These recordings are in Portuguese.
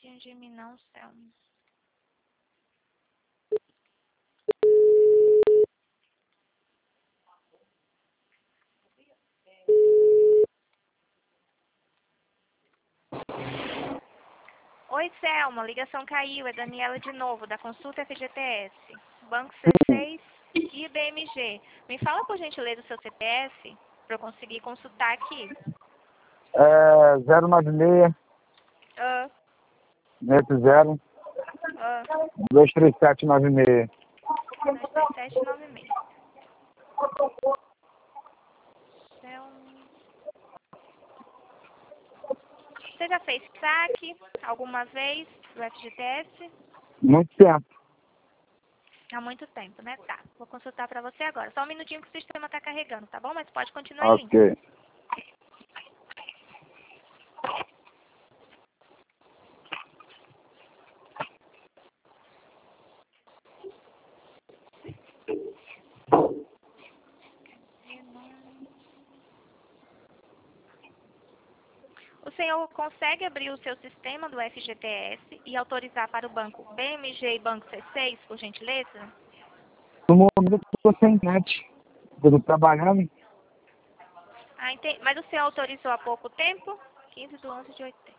pertinho de mim não, Selma. Oi, Selma, ligação caiu, é Daniela de novo, da Consulta FGTS, Banco C6 e BMG. Me fala, por gentileza, o seu CPF, para eu conseguir consultar aqui. 096 Ah, 60 ah, 23796. 23796. Selma. Você já fez saque alguma vez do FGTS? Muito tempo. Há muito tempo, né? Tá. Vou consultar para você agora. Só um minutinho que o sistema está carregando, tá bom? Mas pode continuar em linha. Ok. O senhor consegue abrir o seu sistema do FGTS e autorizar para o banco BMG e banco C6, por gentileza? No momento eu estou sem net. Eu estou trabalhando. Ah, entendi. Mas o senhor autorizou há pouco tempo? 15/11/80.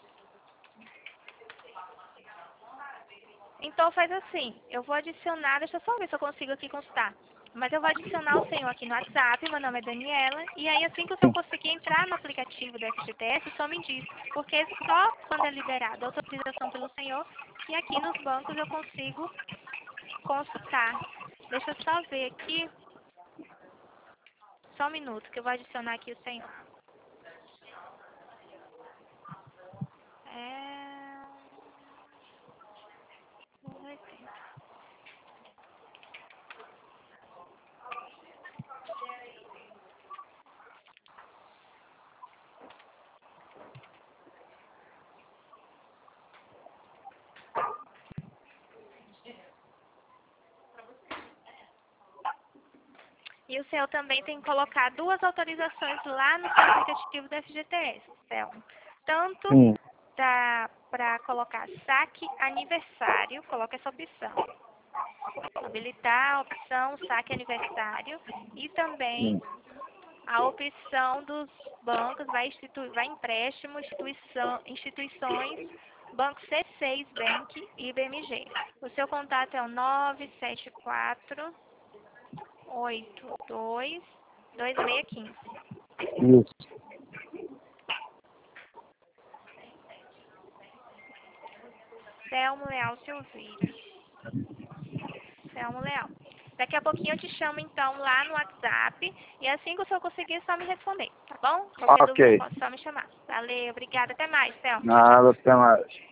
Então faz assim, eu vou adicionar, deixa eu só ver se eu consigo aqui consultar. Mas eu vou adicionar o senhor aqui no WhatsApp, meu nome é Daniela, e aí assim que o senhor conseguir entrar no aplicativo do FGTS, o senhor me diz, porque só quando é liberada a autorização pelo senhor, que aqui nos bancos eu consigo consultar. Deixa eu só ver aqui, só um minuto, que eu vou adicionar aqui o senhor. E o senhor também tem que colocar 2 autorizações lá no seu aplicativo do FGTS, Selma. Tanto para colocar saque aniversário, coloca essa opção. Habilitar a opção saque aniversário e também a opção dos bancos, vai empréstimo, instituições, Banco C6 Bank e BMG. O seu contato é o 974822615. Isso. Selmo Leal Silveira. Selmo Leal. Daqui a pouquinho eu te chamo então lá no WhatsApp e assim que o senhor conseguir é só me responder, tá bom? Qualquer dúvida Ok. pode só me chamar. Valeu, obrigada. Até mais, Selmo. Tchau, tchau. Nada, até mais.